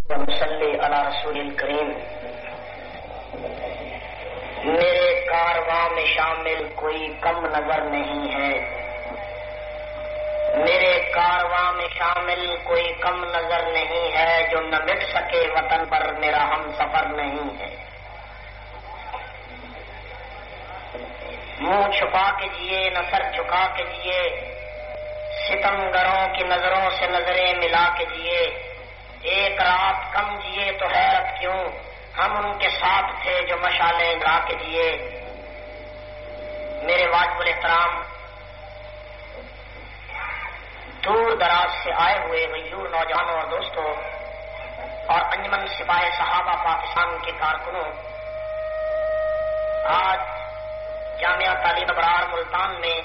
ونصلی علی رسول الکریم۔ میرے کارواں میں شامل کوئی کم نظر نہیں ہے، میرے کارواں میں شامل کوئی کم نظر نہیں ہے، جو نہ مٹ سکے وطن پر میرا ہم سفر نہیں ہے۔ منہ چھپا کے جیے نہ سر جھکا کے جیے، ستمگروں کی نظروں سے نظریں ملا کے جیے، ایک رات کم جیے تو حیرت کیوں، ہم ان کے ساتھ تھے جو مشالیں جلا کے جیے۔ میرے واجب الاحترام دور دراز سے آئے ہوئے غیور نوجوانوں اور دوستوں اور انجمن سپاہی صحابہ پاکستان کے کارکنوں، آج جامعہ تعلیم ابرار ملتان میں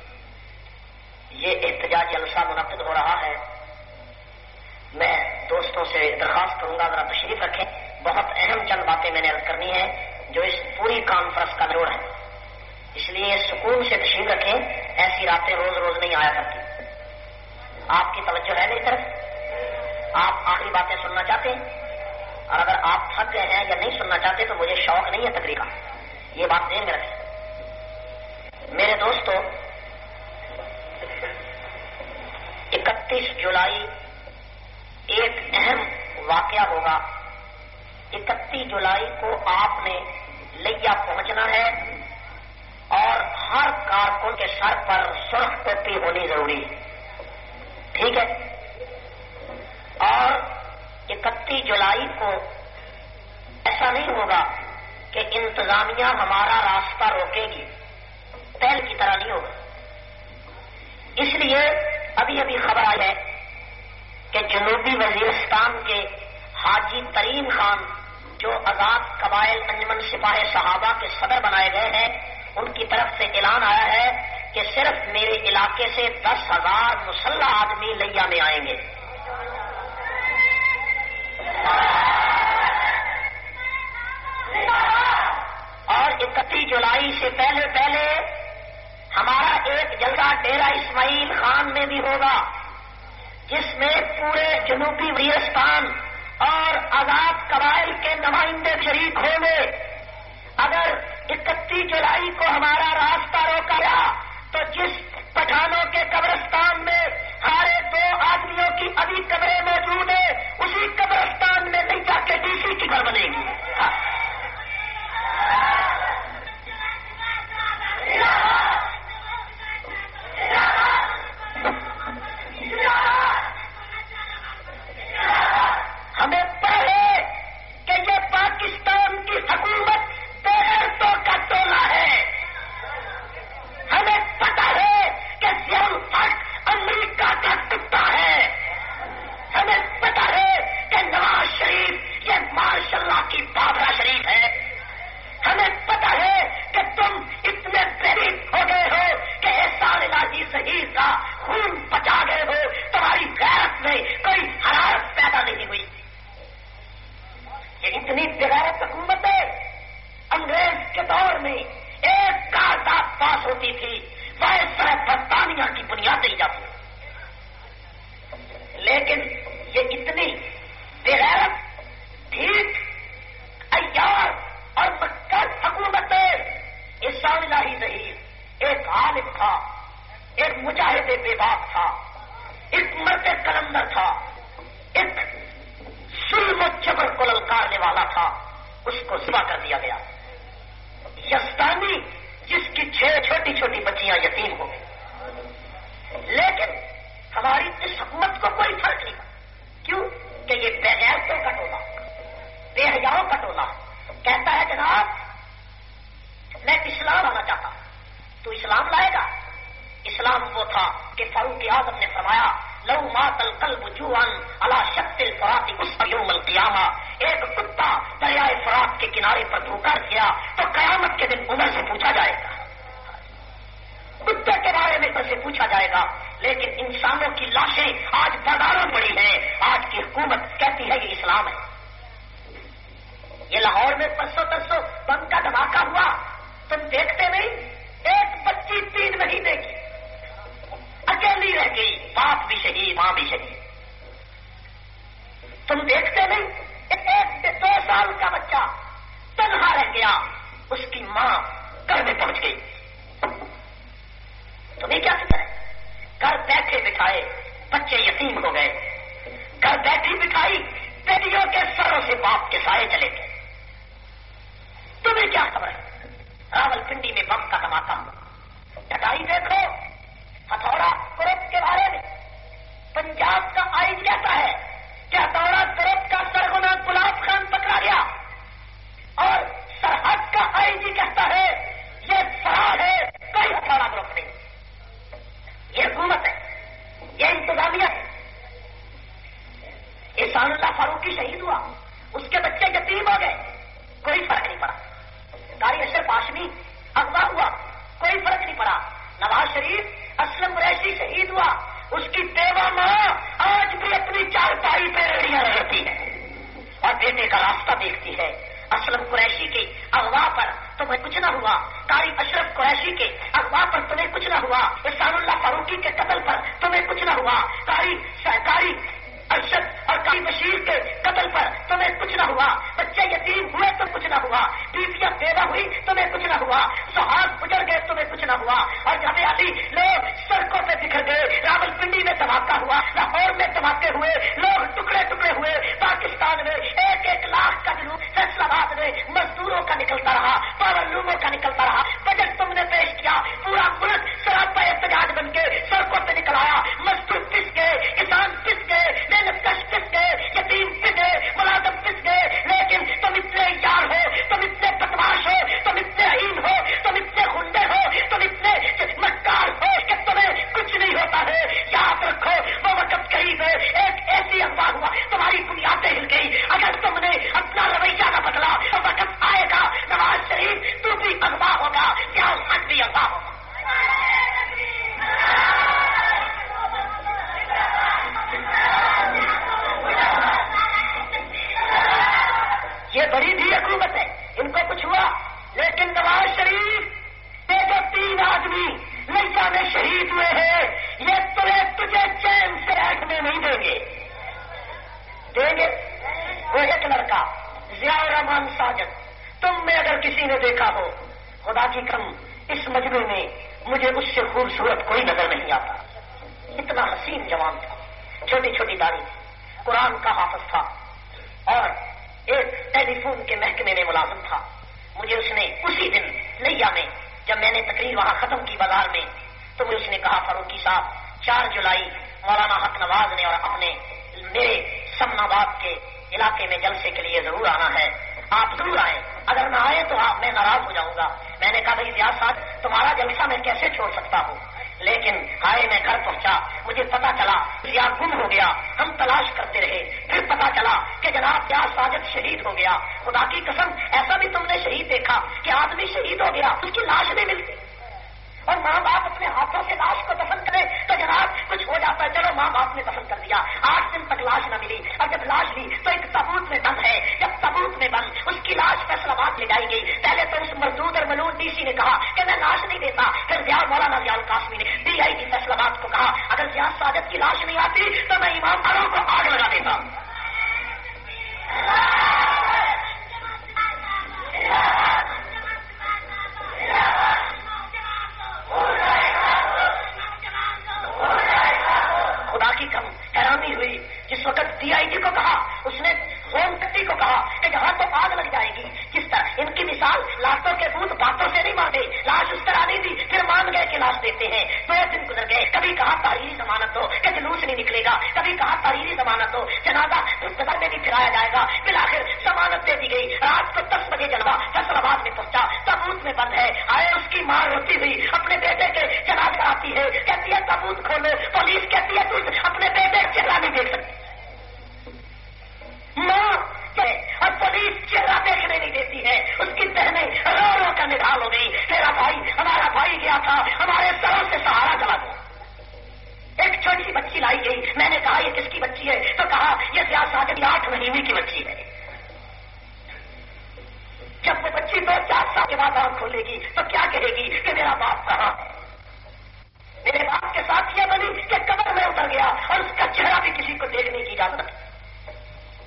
یہ احتجاجی جلسہ منعقد ہو رہا ہے۔ میں دوستوں سے درخواست کروں گا ذرا تشریف رکھیں، بہت اہم چند باتیں میں نے عرض کرنی ہے جو اس پوری کانفرنس کا جوڑ ہے، اس لیے سکون سے تشریف رکھیں، ایسی راتیں روز روز نہیں آیا کرتی۔ آپ کی توجہ ہے میری طرف؟ آپ آخری باتیں سننا چاہتے ہیں؟ اور اگر آپ تھک گئے ہیں یا نہیں سننا چاہتے تو مجھے شوق نہیں ہے تقریر کا، یہ بات ذہن میں رکھیں۔ میرے دوستو، 31 جولائی ایک اہم واقعہ ہوگا۔ 31 جولائی کو آپ نے لیا پہنچنا ہے اور ہر کارکن کے سر پر سرخ ٹوپی ہونی ضروری ہے، ٹھیک ہے؟ اور 31 جولائی کو ایسا نہیں ہوگا کہ انتظامیہ ہمارا راستہ روکے گی، پہل کی طرح نہیں ہوگا۔ اس لیے ابھی ابھی خبر آئی ہے کہ جنوبی وزیرستان کے حاجی ترین خان جو آزاد قبائل انجمن سپاہی صحابہ کے صدر بنائے گئے ہیں، ان کی طرف سے اعلان آیا ہے کہ صرف میرے علاقے سے 10,000 مسلح آدمی لیا میں آئیں گے۔ اور 31 جولائی سے پہلے پہلے ہمارا ایک جلسہ ڈیرہ اسماعیل خان میں بھی ہوگا، جس میں پورے جنوبی وزیرستان اور آزاد قبائل کے نمائندے شریک ہوں گے۔ اگر 31 جولائی کو ہمارا راستہ روکا گیا تو جس پٹھانوں کے قبرستان میں ہمارے 2 آدمیوں کی ابھی قبریں موجود ہیں، اسی قبرستان میں نہیں جا کے ڈی سی کی گھر بنے گی۔ ہمیں پڑھے کہ یہ پاکستان کی حکومت غیرتوں کا ٹولہ ہے، ہمیں پتہ ہے کہ ضیاء الحق امریکہ کا کتا ہے، ہمیں پتہ ہے کہ نواز شریف یہ ماشاء اللہ کی بابرہ شریف ہے، ہمیں پتہ ہے کہ تم اتنے غریب ہو گئے ہو کہ احسان الہی صحیح کا خون پچا گئے ہو، تمہاری غیرت میں کوئی حرارت پیدا نہیں ہوئی۔ یہ اتنی بغیرت حکومت ہے، انگریز کے دور میں ایک قرارداد پاس ہوتی تھی، وائسرائے برطانیہ کی بنیاد دی جاتی، لیکن یہ اتنی بغیرت، ٹھیک، عیار اور مکر حکومت ہے۔ احسان الہی ظہیر ایک عالم تھا، ایک مجاہد بے باک تھا، ایک مرد قلندر تھا، ایک ظلم و جبر کو للکارنے والا تھا، اس کو ذبح کر دیا گیا۔ یزدانی جس کی 6 چھوٹی چھوٹی بچیاں یتیم ہو گئی، لیکن ہماری اس حکومت کو کوئی فرق نہیں، کیوں کہ یہ بے غیرتوں کا ٹولہ، بے حیاؤں کا ٹولہ کہتا ہے جناب میں اسلام آنا چاہتا ہوں، تو اسلام لائے گا؟ اسلام وہ تھا کہ فاروق اعظم نے فرمایا لو مات القلب جوعا علی شط الفرات اسر یوم القیامہ، ایک کتا دریائے فرات کے کنارے پر بھوکا گیا تو قیامت کے دن عمر سے پوچھا جائے گا، کتے کے بارے میں عمر سے پوچھا جائے گا، لیکن انسانوں کی لاشیں آج بازاروں پڑی ہیں، آج کی حکومت کہتی ہے یہ اسلام ہے۔ یہ لاہور میں پرسوں ترسوں بم کا دھماکہ ہوا، تم دیکھتے نہیں؟ ایک بچی 3 مہینے کی اکیلی رہ گئی، باپ بھی شہید، ماں بھی شہید۔ تم دیکھتے نہیں، 1-2 سال کا بچہ تنہا رہ گیا، اس کی ماں گھر میں پہنچ گئی، تمہیں کیا فکر ہے؟ گھر بیٹھے بٹھائے بچے یتیم ہو گئے، گھر بیٹھی بٹھائی بیٹیوں کے سروں سے باپ کے سائے چلے گئے، تمہیں کیا خبر ہے؟ راول پنڈی میں بم کا دھماکہ، ڈٹائی دیکھو، ہتھوڑا گروپ کے بارے میں پنجاب کا آئین کہتا ہے کہ ہتھوڑا گروپ کا سرغنہ گلاب خان پکڑا گیا، اور سرحد کا آئی جی کہتا ہے یہ فرار ہے، کوئی ہتھوڑا گروپ نہیں، یہ حکومت ہے، یہ انتظامیہ ہے۔ احسان اللہ فاروقی شہید ہوا، اس کے بچے یتیم ہو گئے، کوئی فرق نہیں پڑا۔ قاری اشرف ہاشمی اغوا ہوا، کوئی فرق نہیں پڑا۔ نواز شریف اسلم قریشی شہید ہوا، اس کی بیوہ ماں آج بھی اپنی چارپائی پہ ریڑیاں رہتی ہے اور بیٹے کا راستہ دیکھتی ہے۔ اسلم قریشی کے اغوا پر تمہیں کچھ نہ ہوا، قاری اشرف قریشی کے اغوا پر تمہیں کچھ نہ ہوا، احسان اللہ فاروقی کے قتل پر تمہیں کچھ نہ ہوا، قاری ارشد اور قاری بشیر کے قتل پر تمہیں کچھ نہ ہوا، بچے یتیم ہوئے تو کچھ نہ ہوا، بیویاں بیوہ ہوئی تمہیں کچھ نہ ہوا، سہاگ گزر گئے تمہیں کچھ نہ ہوا، اور جب علی لوگ سڑکوں پہ بکھر گئے، راول پنڈی میں دھماکہ ہوا، لاہور میں دھماکے ہوئے، لوگ ٹکڑے ٹکڑے ہوئے، پاکستان میں 1-1 لاکھ کا جنوب فیصل آباد میں مزدوروں کا نکلتا رہا، پاور لوموں کا نکلتا رہا، بجٹ تم نے پیش کیا، پورا ملک سراپا احتجاج بن کے سڑکوں پہ نکل آیا، مزدور پس گئے، کسان پس گئے، محنت کش پس گئے، یتیم پس گئے، ملازم پس گئے، لیکن تم اتنے یار ہو، تم اتنے بدماش ہو، تم اتنے عین ہو، تم اتنے گنڈے ہو، تم اتنے مکار ہو کہ تمہیں کچھ نہیں ہوتا ہے۔ یاد رکھو وہ وقت قریب ہے، ایک ایسی اغوا ہوا تمہاری بنیادیں ہل گئی، اگر تم نے اپنا رویہ نہ بدلا تو وقت آئے گا نواز شریف تو بھی اغوا ہوگا، یا حق بھی اغوا ہوگا۔ یہ بڑی بھی حکومت ہے، ان کو کچھ ہوا، لیکن نواز شریف یہ جو 3 آدمی لیا میں شہید ہوئے ہیں، یہ تجھے چین سے بیٹھنے نہیں دیں گے، دیں گے؟ وہ ایک لڑکا ضیاء الرحمان ساجد، تم میں اگر کسی نے دیکھا ہو، خدا کی قسم اس مجمع میں مجھے اس سے خوبصورت کوئی نظر نہیں آتا، اتنا حسین جوان تھا، چھوٹی چھوٹی داڑھی تھی، قرآن کا حافظ تھا، اور ایک ٹیلی فون کے محکمے میں ملازم تھا۔ مجھے اس نے اسی دن لیا میں جب میں نے تقریر وہاں ختم کی بازار میں، تو مجھے اس نے کہا فاروقی صاحب 4 جولائی مولانا حق نواز نے اور اپنے میرے سمن آباد کے علاقے میں جلسے کے لیے ضرور آنا ہے، آپ ضرور آئیں، اگر نہ آئے تو میں ناراض ہو جاؤں گا۔ میں نے کہا بھائی ضیاء صاحب تمہارا جلسہ میں کیسے چھوڑ سکتا ہوں، لیکن آئے میں گھر پہنچا، مجھے پتا چلا ضیاء گم ہو گیا، ہم تلاش کرتے رہے، پھر پتا چلا کہ جناب ضیاء ساجد شہید ہو گیا۔ خدا کی قسم ایسا بھی تم نے شہید دیکھا کہ آدمی شہید ہو گیا اس کی لاش نہیں ملتی، اور ماں باپ اپنے ہاتھوں سے لاش کو دفن کرے تو جناب کچھ ہو جاتا ہے، چلو ماں باپ نے دفن کر دیا، 8 دن تک لاش نہ ملی، اور جب لاش لی تو ایک تابوت میں بند ہے، جب تابوت میں بند اس کی لاش فیصل آباد لے جائی گئی، پہلے تو اس مردود اور ملون ڈی سی نے کہا کہ میں لاش نہیں دیتا، پھر مولانا ضیاء القاسمی نے DIG فیصل آباد کو کہا اگر ضیاء ساجد کی لاش نہیں آتی تو میں ایمانداروں کو آگ لگا دیتا۔ خدا کی کم حیرانی ہوئی، جس وقت DIG کو کہا اس نے ہوم سیکرٹری کو کہا کہ یہاں تو آگ لگ جائے گی، کس طرح ان کی مثال لاشوں کے بوت باتوں سے نہیں مانگے، لاش اس طرح نہیں دی، پھر مان گئے کہ لاش دیتے ہیں۔ 2 دن گزر گئے، کبھی کہا تحریری ضمانت دو کہ جلوس نہیں نکلے گا، کبھی کہا تحریری ضمانت دو جنازہ گھر میں بھی پھرایا جائے گا، بالآخر ضمانت دے دی گئی۔ رات کو 10 بجے جلوہ فیصل آباد میں پہنچا، تابوت میں بند ہے، آئے اس کی ماں روتی ہوئی اپنے بیٹے کے جنازہ آتی ہے، کہتی ہے تابوت کھولو، پولیس کہتی ہے تو اپنے بیٹے کا چہرہ نہیں دیکھ سکتی، ماں اور پولیس چہرہ دیکھنے نہیں دیتی ہے، اس کی بہنیں رو رو کر نڈال ہو گئی، تیرا بھائی ہمارا بھائی گیا تھا، ہمارے سروں سے سہارا چلا گیا۔ ایک چھوٹی سی بچی لائی گئی، میں نے کہا یہ کس کی بچی ہے تو کہا یہ ضیاء ساجد کی 8 مہینے کی بچی ہے۔ جب وہ بچی 2-4 سال کے بعد آنکھ کھولے گی تو کیا کہے گی کہ میرا باپ کہاں ہے؟ میرے باپ کے ساتھ یہ بنی کہ قبر میں اتر گیا اور اس کا چہرہ بھی کسی کو دیکھنے کی اجازت۔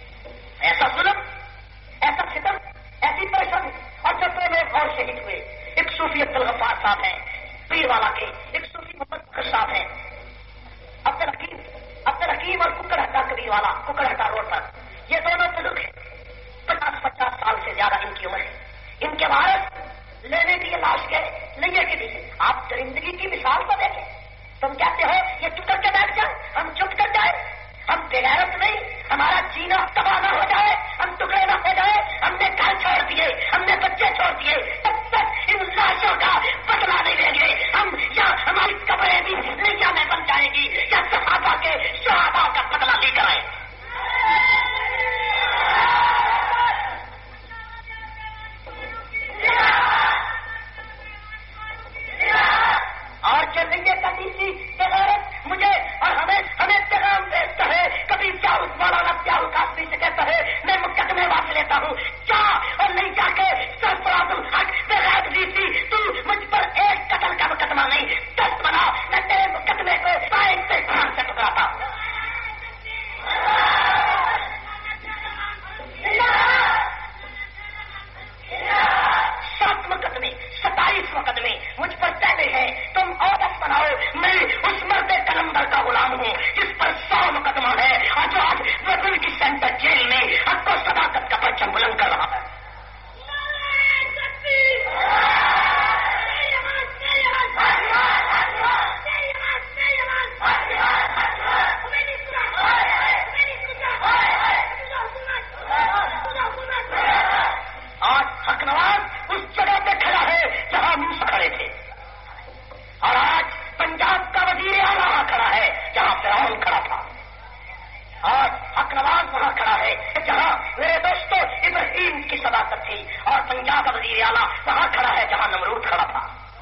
درندگی کی مثال کو دیکھیں. تم کہتے ہو یہ چپ کر کے بیٹھ جائے, ہم چپ کر جائیں. ہم بغیرت نہیں, ہمارا جینا تباہ نہ ہو جائے, ہم ٹکڑے نہ ہو جائے. ہم نے گھر چھوڑ دیے, ہم نے بچے چھوڑ دیے, تب تک ان لاشوں کا بدلہ نہیں لیں گے ہم. یا ہماری قبریں بھی لیا میں بن جائیں گی, یا صحابہ کے شہداء کا بدلہ لے کر آئے. اور جو نہیں کبھی سی بغیرت مجھے اور ہمیں پیغام دیتا ہے, کبھی چاؤ مولانا پیاؤ کافی سے کہتا ہے میں مقدمے واپس لیتا ہوں, جا اور نہیں جا کے سرفراز الحق بغیرت دی تھی تو مجھ پر ایک قتل کا مقدمہ نہیں 10 بنا, میں تیرے مقدمے کو سائن سے خان سے ٹکراتا. مقدمے 27 مقدمے مجھ پر پہلے ہیں, تم عورت بناؤ. میں اس مرد کلندر کا غلام ہوں جس پر 100 مقدمہ ہے اور جو آج وطن کی سینٹر جیل میں حق کو صداقت کا پرچم بلند کر رہا ہے. آج حق نواز اس جگہ پہ کھڑا ہے جہاں موسیٰ کھڑے تھے, اور آج پنجاب کا وزیر اعلیٰ کھڑا ہے جہاں فرعون کھڑا تھا. آج حق نواز وہاں کھڑا ہے جہاں میرے دوستوں ابراہیم کی صداقت تھی, اور پنجاب کا وزیر اعلیٰ وہاں کھڑا ہے جہاں نمرود کھڑا تھا.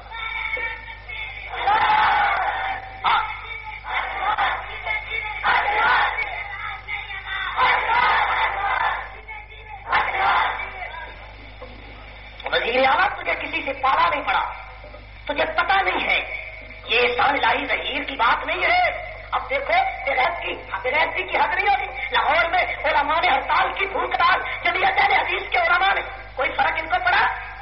وزیر اعلیٰ تجھے کسی سے پالا نہیں پڑا, تجھے پتا نہیں ہے یہ احسان الہی ظہیر کی بات نہیں ہے. اب دیکھو بغیرتی کی حد نہیں ہوگی. لاہور میں علماء نے ہڑتال کی بھوک ہڑتال, جمعیت اہل حدیث کے علماء نے, کوئی فرق ان کو پڑا؟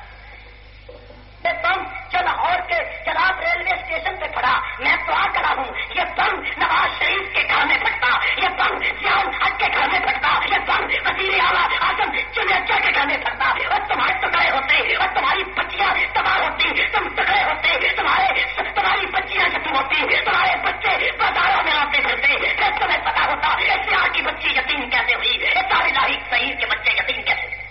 یہ بم جو لاہور کے جناب ریلوے اسٹیشن پہ پڑا, میں دعا کرا ہوں یہ بم نواز شریف کے گھر میں پھٹتا, یہ بم ضیاء الحق کے گھر میں پھٹتا, یہ بم وزیر اعلیٰ اعظم چنچا کے گھر میں پھٹتا, اور تمہارے ٹکڑے ہوتے, اور تمہاری بچیاں تباہ ہوتی, تم ٹکڑے ہوتے, تمہاری بچیاں ختم ہوتی, تمہارے بچے بازاروں میں آتے پھرتے, پھر تمہیں پتا ہوتا اس یہاں کی بچی یتیم کیسے ہوئی, اس الہی ظہیر کے بچے یتیم کیسے ہوئے.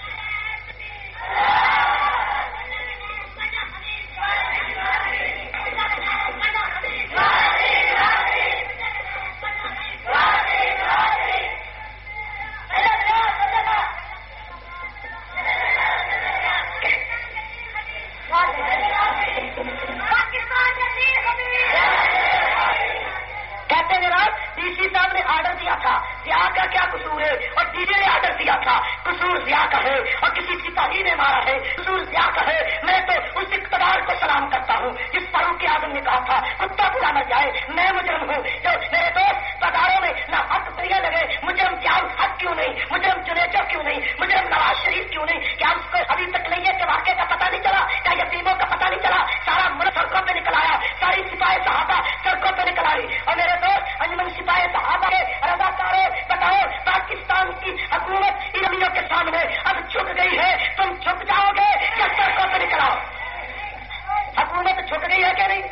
کہتے ہیں جناب ڈی سی صاحب نے آرڈر دیا تھا, ضیاء کا کیا قصور ہے, اور ڈی جے نے آرڈر دیا تھا, قصور ضیاء کا ہے, اور کسی سپاہی نے مارا ہے, قصور ضیاء کا ہے. میں تو اس اقتدار کو سلام کرتا ہوں جس فاروق اعظم نے کہا تھا کتا بلا نہ جائے, میں مجرم ہوں. جو میرے دوست بازاروں میں نہ حق بڑھیا لگے, مجرم ضیاء الحق کیوں نہیں, مجرم جنیجو کیوں نہیں, مجرم نواز شریف کیوں نہیں, کیا اس کو ابھی تک نہیں ہے کہ واقعے کا پتہ نہیں چلا, کیا یتیموں کا پتہ نہیں چلا؟ سارا ملک سڑکوں پہ نکل آیا, ساری سپاہی صحابہ سڑکوں پہ نکل آئی. اور میرے دوست انجمن سپاہی صحابہ کے رضاکاروں, بتاؤ پاکستان کی حکومت ایرانیوں کے سامنے اب جھک گئی ہے, تم جھک جاؤ گے یا سڑکوں پہ نکل آؤ؟ حکومت جھک گئی ہے کہ نہیں؟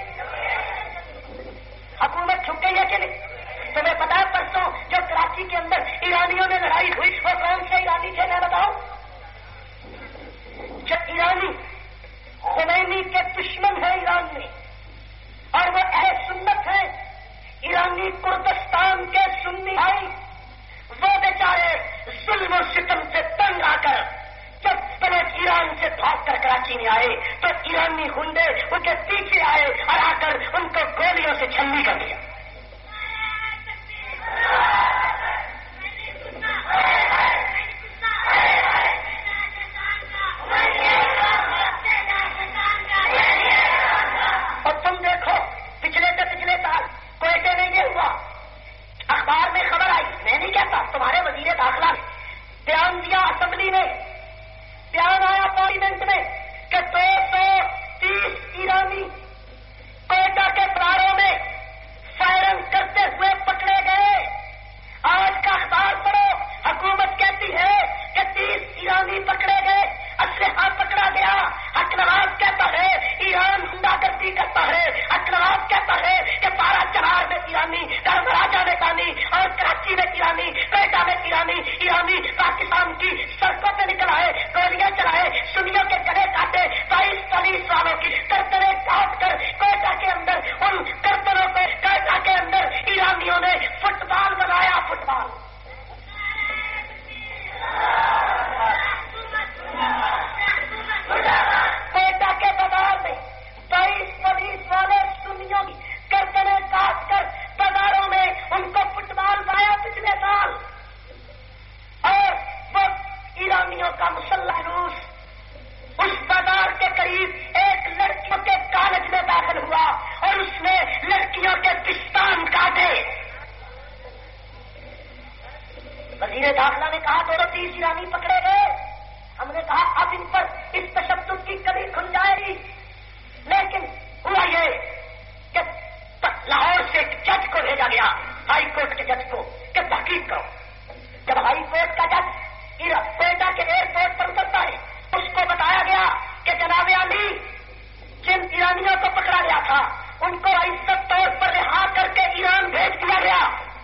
حکومت جھک گئی ہے کہ نہیں؟ تمہیں پتا ہے پرسوں جو کراچی کے اندر ایرانیوں میں لڑائی ہوئی, وہ کون سے ایرانی تھے میں بتاؤں؟ جو ایرانی خمینی کے دشمن ہے ایران میں, اور وہ اہل سنت ہیں, ایرانی کردستان کے سنی بھائی, وہ بیچارے ظلم و ستم سے تنگ آ کر جب پلٹ ایران سے بھاگ کر کراچی میں آئے تو ایرانی گنڈے ان کے پیچھے آئے اور آ کر ان کو گولیوں سے چھلنی کر دیا. اور تم دیکھو پچھلے سے پچھلے سال کوئٹے میں یہ ہوا, اخبار میں خبر آئی, میں نہیں کہتا, تمہارے وزیر داخلہ نے بیان دیا, اسمبلی میں بیان آیا پارلیمنٹ میں کہ 230 ایرانی کوئٹہ کے باروں میں ایرانی پاکستان کی سڑکوں پہ نکل آئے، گولیاں چلائے، سنیوں کے گلے کاٹے، 22 پولیس والوں کی گردنیں کاٹ کر کوئٹہ کے اندر ان گردنوں پہ کوئٹہ کے اندر ایرانیوں نے فٹ بال بنایا، فٹ بال۔ کوئٹہ کے بازار میں 22 پولیس والے سنیوں کی گردنیں کاٹ کر بازاروں میں ان کو فٹ بال بنایا پچھلے سال، اور وہ ایرانیوں کا مسلح روس اس بازار کے قریب ایک لڑکیوں کے کالج میں داخل ہوا اور اس نے لڑکیوں کے پستان کاٹے۔ وزیر داخلہ نے کہا 230 ایرانی پکڑے گئے۔ ہم نے کہا اب ان پر اس تشدد کی کڑی کھل جائے گی، لیکن ہوا یہ کہ لاہور سے ایک جج کو بھیجا گیا، ہائی کورٹ کے جج کو، کہ تحقیق کرو۔ جب ہائی کورٹ کا جج کوئٹہ کے ایئرپورٹ پر اترتا ہے، اس کو بتایا گیا کہ جناب علی، جن ایرانیوں کو پکڑا گیا تھا ان کو عزت طور پر رہا کر کے ایران بھیج دیا گیا۔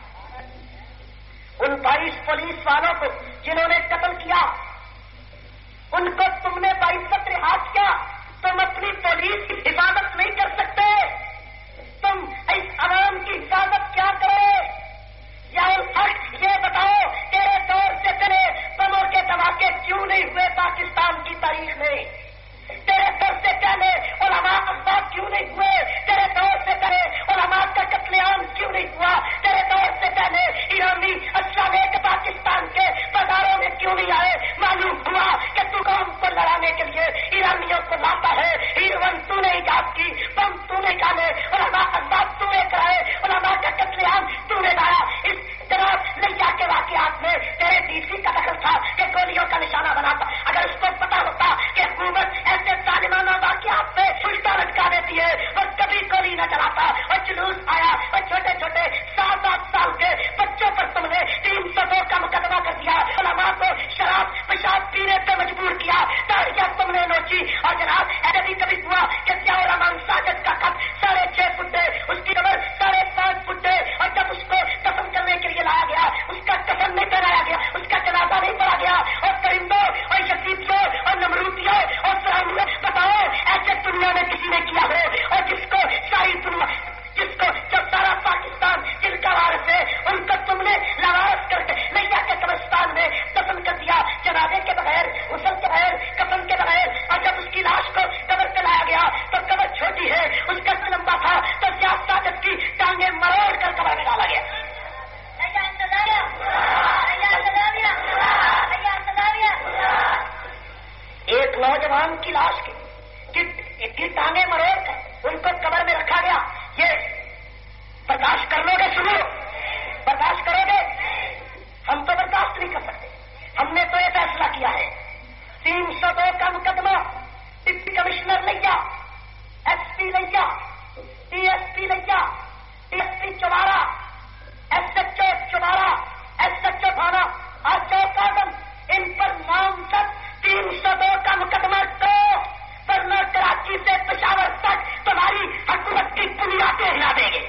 ان 22 پولیس والوں کو جنہوں نے قتل کیا ان کو تم نے باعزت رہا کیا۔ تم اپنی پولیس کی حفاظت نہیں کر سکتے، تم اس عوام کی حفاظت کیا کرے؟ یا یہ بتاؤ تیرے دور سے تیرے بموں کے دھماکے کیوں نہیں ہوئے پاکستان کی تاریخ میں؟ تیرے دور سے پہلے علماء احباب کیوں نہیں ہوئے؟ تیرے دور سے پہلے علماء کا قتل عام کیوں نہیں ہوا؟ تیرے دور سے پہلے ایرانی اسلحہ لے کے پاکستان کے بازاروں میں کیوں نہیں آئے؟ معلوم ہوا کہ تو قوم کو لڑانے کے لیے ایرانیوں کو لاتا ہے۔ ایرون تو نے ایجاد کی، بم تو نے ڈالے، علماء احباب تو نے کرائے، علماء کا قتل عام تو نے لایا۔ اس جناب لیا کے واقعات میں تیرے ڈی سی کا دخل تھا کہ گولیوں کا نشانہ بناتا۔ اگر اس کو پتا ہوتا کہ حکومت ایسے ظالمانہ واقعات پہ الٹا لٹکا دیتی ہے اور کبھی گولی نہ چلاتا، اور جلوس آیا اور چھوٹے چھوٹے 7-8 سال کے بچوں پر تم نے 302 کا مقدمہ کر دیا، علماء کو شراب پیشاب پینے پہ مجبور کیا، داڑیاں تم نے نوچی، اور جناب ایسے بھی کبھی ہوا کہ ضیاء الرحمان ساجد کا قد 6.5 فٹ ہے، اس کی عمر 5.5 فٹ ہے، اور جب اس کو دفن کرنے کے لیے لایا گیا اس کا کفن نہیں پہنایا گیا، اس کا جنازہ نہیں پڑا گیا، اور پرندوں اور یزیدیوں اور نمرودیوں اور فرعونیوں، بتاؤ ایسے دنیا میں کسی نے کیا ہو؟ اور جس کو ساری دنیا، جس کو جب سارا پاکستان جن کا وارث ہے ان کو تم نے لوارث کر کے نیا کے قبرستان میں دفن کر دیا، جنازے کے بغیر، غسل کے بغیر، کفن کے بغیر، اور جب اس کی لاش کو قبر پہ لایا گیا تو قبر چھوٹی ہے، اس کا سر لمبا تھا تو ضیاء ساجد کی ٹانگیں مروڑ کر قبر میں ڈالا گیا۔ ایک نوجوان کی لاش کی ٹانگیں مروڑ کر ان کو قبر میں رکھا گیا، یہ برداشت کر لو گے؟ سنو، برداشت کرو گے؟ ہم تو برداشت نہیں کر سکتے۔ ہم نے تو یہ فیصلہ کیا ہے 302 کا مقدمہ ڈپٹی کمشنر لیا، ایس پی لیا، ڈی ایس پی لیا، ڈی ایس پی چوارا، ایس ایچ او چوارا، ایس ایچ او تھانہ اور چوک اعظم، ان پر نامزد 302 کا مقدمہ دو، ورنہ کراچی سے پشاور تک تمہاری حکومت کی بنیادیں ہلا دیں گے۔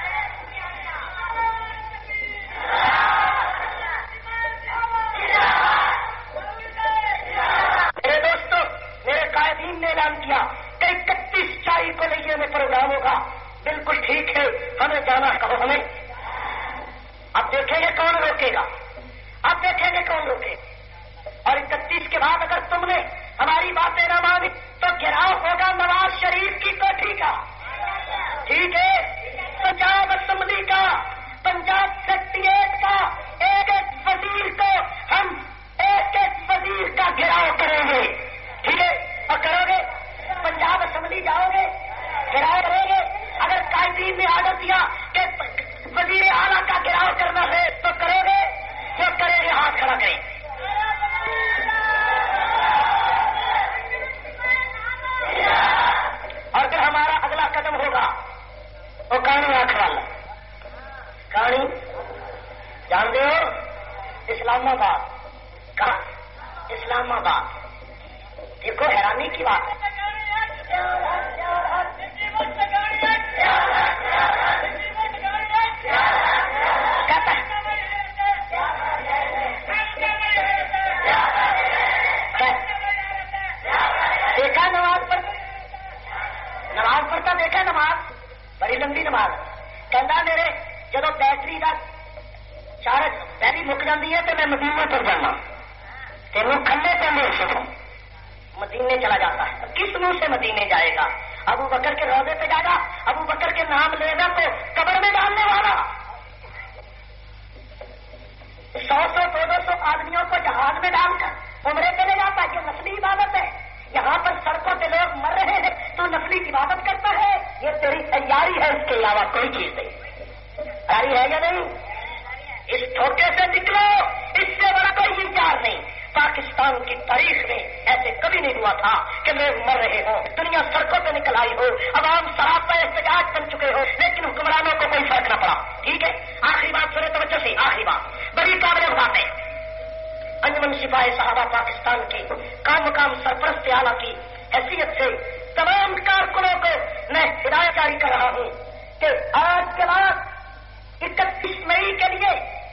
میرے دوستوں، میرے قائدین نے اعلان کیا کہ 31 جولائی کو لیے میں پروگرام ہوگا۔ بالکل ٹھیک ہے، ہمیں جانا کہو ہمیں۔ اب دیکھیں گے کون روکے گا، اب دیکھیں گے کون روکے گا۔ اور 31 کے بعد اگر تم نے ہماری باتیں نہ مانی تو گھیراؤ ہوگا نواز شریف کی کوٹھی کا، ٹھیک ہے؟ پنجاب اسمبلی کا، پنجاب سیکریٹریٹ کا، ایک ایک وزیر کو ہم ایک ایک وزیر کا گھیراؤ کریں گے، ٹھیک ہے؟ اور کرو گے؟ پنجاب اسمبلی جاؤ گے، گھیراؤ کرو گے؟ اگر قائدین نے آرڈر دیا کہ وزیر اعلیٰ کا گھیراؤ کرنا ہے تو کرو گے؟ جو کریں گے ہاتھ کھڑا کریں۔ اور پھر ہمارا اگلا قدم ہوگا وہ کہانی آنکھ والا کہانی، جانتے ہو؟ اسلام آباد کا، اسلام آباد، دیکھو حیرانی کی بات ہے۔ کہتا ہے تینوں کھلے پہ منہ سے مدینے چلا جاتا ہے. کس منہ سے مدینے جائے گا؟ ابو بکر کے روضے پہ جائے گا. ابو بکر کے نام لے گا تو قبر میں ڈالنے والا. 100-200 آدمیوں کو جہاز میں ڈال کر عمرے پہ لے جاتا ہے. یہ نسلی عبادت ہے. یہاں پر سڑکوں پہ لوگ مر رہے ہیں تو نسلی عبادت کرتا ہے. یہ تیری تیاری ہے, اس کے علاوہ کوئی چیز نہیں. تیاری ہے یا نہیں؟ اس دھوکے سے نکلو, اس سے بڑا کوئی انکار نہیں. پاکستان کی تاریخ میں ایسے کبھی نہیں ہوا تھا کہ لوگ مر رہے ہوں, دنیا سڑکوں پہ نکل آئی ہو, عوام سراپا احتجاج بن چکے ہو, لیکن حکمرانوں کو کوئی فرق نہ پڑا. ٹھیک ہے, آخری بات سنیں توجہ سے, آخری بات بڑی قابل بات ہے. انجمن سپاہی صحابہ پاکستان کی کام سرپرست اعلیٰ کی حیثیت سے تمام کارکنوں کو میں ہدایت جاری کر رہا ہوں کہ آج کے بعد 31 مئی کے لیے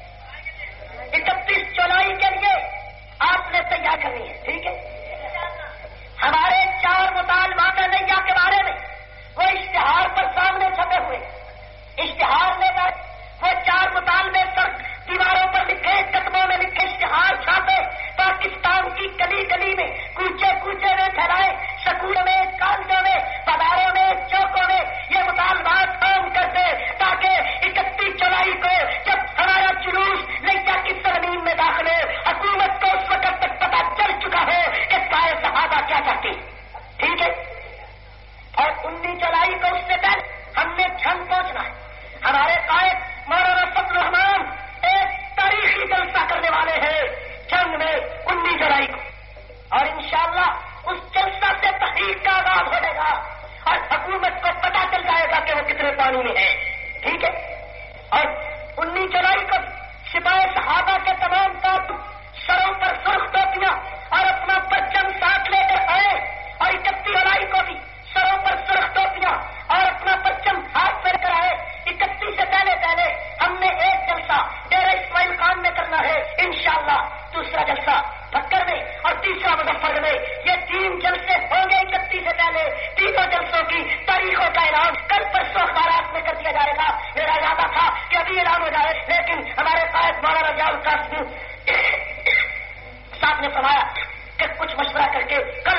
31 جولائی کے لیے آپ نے تیار کرنی ہے. ٹھیک ہے, ہمارے 4 مطالبات نیا کے بارے میں وہ اشتہار پر سامنے چھپے ہوئے اشتہار لے کر وہ 4 مطالبے پر دیواروں پر لکھے, قدموں میں لکھے اشتہار چھاپے, پاکستان کی گلی گلی میں کوچے کوچے میں پھیلائے, سکولوں میں, کالجوں میں, بازاروں میں, چوکوں میں یہ مطالبات عام کر دے تاکہ 31 جولائی کو جب ہمارا جلوس نیا کی سرزمین میں داخل ہو, حکومت کو اس وقت تک پتہ چل چکا ہو کہ سائے صحابہ کیا چاہتی. ٹھیک ہے, اور 19 جولائی کو اس سے پہلے ہم نے جنگ پہنچنا ہے. ہمارے قائد مولانا فضل الرحمان ایک تاریخی جلسہ کرنے والے ہیں جنگ میں 19 جولائی کو, اور انشاءاللہ اس جلسہ سے تحریک کا آغاز ہو جائے گا اور حکومت کو پتہ چل جائے گا کہ وہ کتنے پانی میں ہے. ٹھیک ہے, اور 19 جولائی کو سپاہی صحابہ کے تمام کارکن سروں پر سرخ ٹوپیاں اور اپنا پرچم ساتھ لے کر آئے, اور 31 جولائی کو بھی سروں پر سرخ ٹوپیاں اور اپنا پرچم ہاتھ پھیر کر آئے. 31 سے پہلے ہم نے ایک جلسہ ڈیرہ اسماعیل خان میں کرنا ہے انشاءاللہ, دوسرا جلسہ بھکر میں اور تیسرا مظفر میں. یہ 3 جلسے ہوں گے 31 سے پہلے. تینوں جلسوں کی تاریخوں کا اعلان کل پرسوں اخبارات میں کر دیا جائے گا. میرا ارادہ تھا کہ ابھی اعلان ہو جائے, لیکن ہمارے قائد مولانا ضیاء القاسمی صاحب نے فرمایا کہ کچھ مشورہ کر کے کل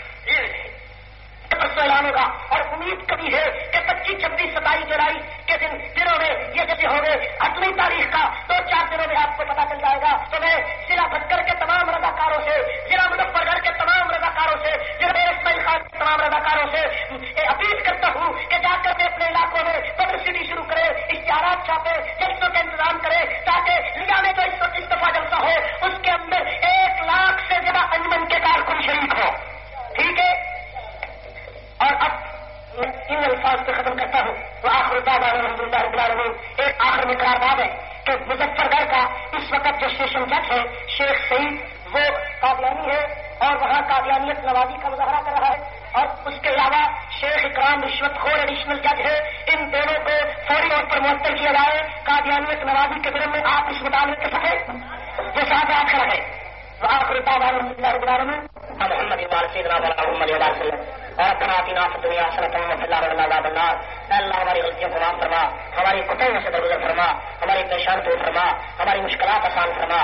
پرسوں اعلان ہوگا, اور امید کبھی ہے کہ 25, 26, 27 جولائی کے دنوں میں یہ جیسے ہوں گے اصلی تاریخ کا 2-4 دنوں میں آپ کو پتا چل جائے گا. تو میں ضلع بھکر کے تمام رضاکاروں سے, ضلع مظفر گڑھ کے تمام رضاکاروں سے, ضلع اسماعیل خان کے تمام رضاکاروں سے اپیل کرتا ہوں کہ جا کر کے اپنے علاقوں میں پبلسٹی شروع کرے, اشتہارات چھاپے, جلسوں کا انتظام کرے تاکہ لیا میں جو اس وقت استعفیٰ جلسہ ہو اس کے اندر 1 لاکھ سے زیادہ انجمن کے کارکن شریک ہو. ٹھیک ہے, اور اب ان الفاظ کو ختم کرتا ہوں. وہ آخر دعوانا الحمدللہ رب العالمین. ایک آخر میں قرارداد ہے کہ مظفر گڑھ کا اس وقت جو سیشن جج ہے شیخ سعید, وہ قادیانی ہے اور وہاں قادیانیت نوازی کا مظاہرہ کر رہا ہے, اور اس کے علاوہ شیخ اکرام رشوت خور ایڈیشنل جج ہے. ان دونوں کو فوری طور پر معطل کیا جائے قادیانیت نوازی کے ضمن میں. آپ اس مطالبے کے ساتھ جو صاحب آپ کھڑا ہے. وہ آخر دعوانا الحمدللہ رب العالمین. محمد سیدنا محمد وسلم. اور قناطینہ فی الدنیا حسنۃ وفی الآخرۃ عذاب النار. اے اللہ ہماری غلطیوں کو معاف فرما, ہماری کوتاہیوں سے درگزر فرما, ہماری پریشان دور فرما, ہماری مشکلات آسان فرما.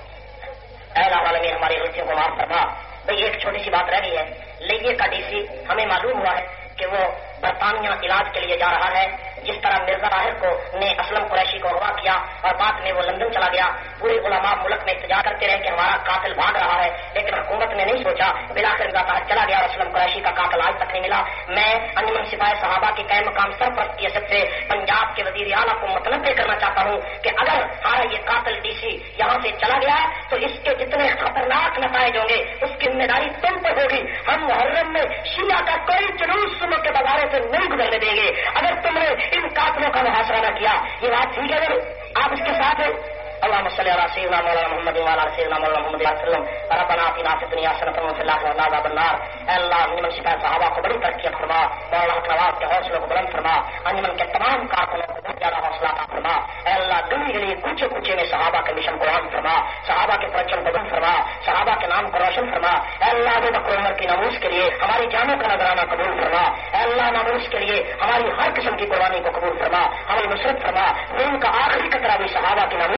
اے اللہ العالمین ہماری غلطیوں کو معاف فرما. بھئی ایک چھوٹی سی بات رہ گئی ہے. لیے کا ڈی سی ہمیں معلوم ہوا ہے کہ وہ برطانیہ علاج کے لیے جا رہا ہے. جس طرح مرزا طاہر کو نے اسلم قریشی کو اغوا کیا اور بعد میں وہ لندن چلا گیا, پورے علماء ملک میں احتجاج کرتے رہے کہ ہمارا قاتل بھاگ رہا ہے, لیکن حکومت نے نہیں سوچا. بلاخر مرزا طاہر چلا گیا اور اسلم قریشی کا قاتل آج تک نہیں ملا. میں انجمن سپاہی صحابہ کے قائم مقام سرپرست کی حیثیت سے پنجاب کے وزیر اعلیٰ کو متنبع کرنا چاہتا ہوں کہ اگر ہمارا یہ قاتل ڈی سی یہاں سے چلا گیا تو اس کے جتنے خطرناک نتائج ہوں گے اس کی ذمہ داری تم پر ہوگی. ہم محرم میں شیعہ کا کوئی جلوس صبح کے بازاروں سے نہیں گزرنے دیں گے اگر تم نے ان قاتلوں کا محاصرہ نہ کیا. یہ بات ٹھیک ہے, آپ اس کے ساتھ ہیں. اللهم صل على سيدنا مولانا محمد وعلى ال سيدنا مولانا محمد وسلم. ربنا آتنا في الدنيا حسنة وفي الآخرة عذاب النار. اے اللہ انجمن سپاہی صحابہ کو بڑی ترقی فرما, مولانا نواز کے حوصلوں کو بلند فرما, انجمن کے تمام کارکنوں کو بہت زیادہ حوصلہ عطا فرما. اے اللہ گلی گلی کوچے کوچے میں صحابہ کے مشن کو عام فرما, صحابہ کے پرچم کو بلند فرما, صحابہ کے نام کو روشن فرما. اے اللہ ابو بکر عمر کی ناموس کے لیے ہماری جانوں کا نذرانہ قبول فرما. اے اللہ ناموس کے لیے ہماری ہر قسم کی قربانی کو قبول فرما, ہماری نصرت فرما. ان کا آخری قطرہ بھی صحابہ کی ناموس